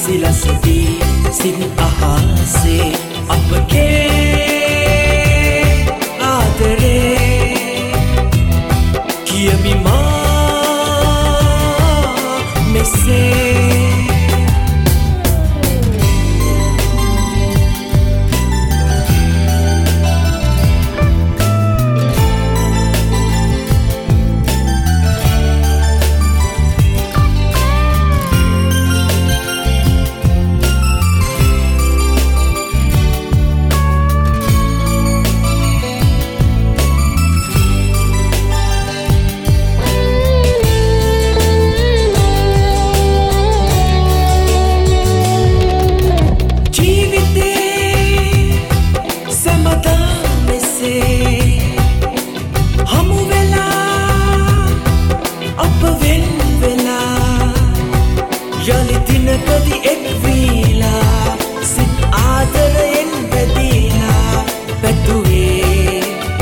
සිසිලස දී සින් අහසේ අපගේ ආදරේ කියමි මා මෙසේ යලිතිනකදි එක් වීලා සිත් ආදරයෙන් බැඳීලා පැතුවේ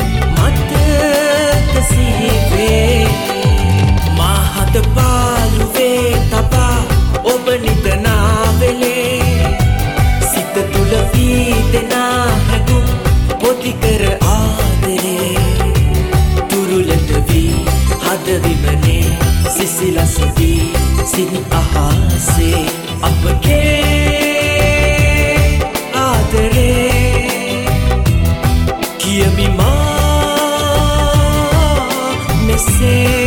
මතක සීවේ මහත පාළුවේ තබා ඔබ නිතනා වෙලේ සිත තුල වීදෙනා හැඟුම් පොති කර ආදරේ තුරුලට වී හද විමනේ සිසිලස දී සින් අහසේ අපගේ ආදරේ කියමි මා මෙසේ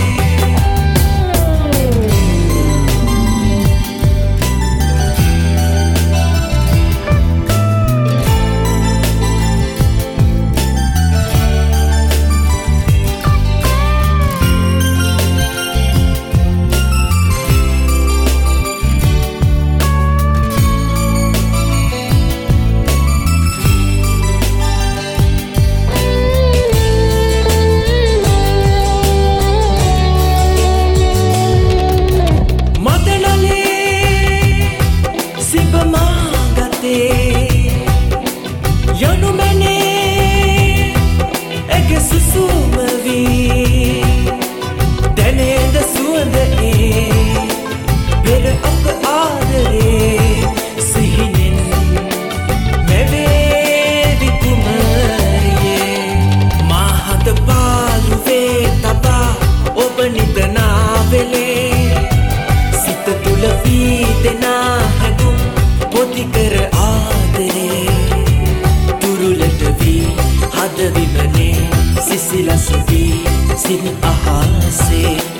යනු මැනේ ඇගේ සුසුම වී දැනේද සුවඳ පෙර අප ආදරේ සිහිනෙන් මැවේවි කුමරියේ මහත පාළුවේ තබා ඔබ නිතනා වෙලේ සිත තුල වීදෙනා හැඟුම් පොති කර ආදරේ තුරුලට වී හද විමනේ සිසිලස දී සින් අහසේ